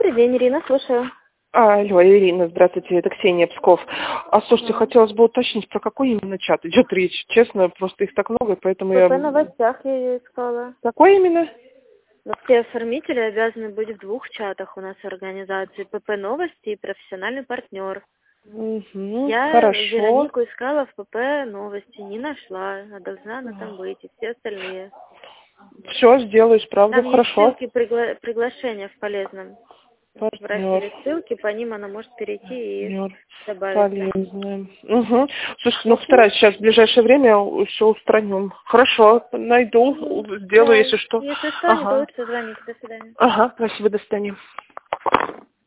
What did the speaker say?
Добрый день, Ирина, слушаю. Алло, Ирина, здравствуйте, это Ксения Псков. Слушайте, хотелось бы уточнить, про какой именно чат идет речь. Честно, просто их так много, поэтому В ПП новостях я ее искала. Какой именно? Но все оформители обязаны быть в 2 чатах у нас в организации. ПП новости и профессиональный партнер. Я Хорошо. Веронику искала в ПП новости, не нашла, а должна она там быть, и все остальные. Все, сделаю, исправлю, Там есть хорошо. ссылки приглашения в полезном. В разделе ссылки, по ним она может перейти и добавиться. Полезно. Слушайте, постараюсь сейчас в ближайшее время все устраним. Хорошо, найду, сделаю, Да, если что. если что, не получится, звоните. До свидания. Спасибо, до свидания.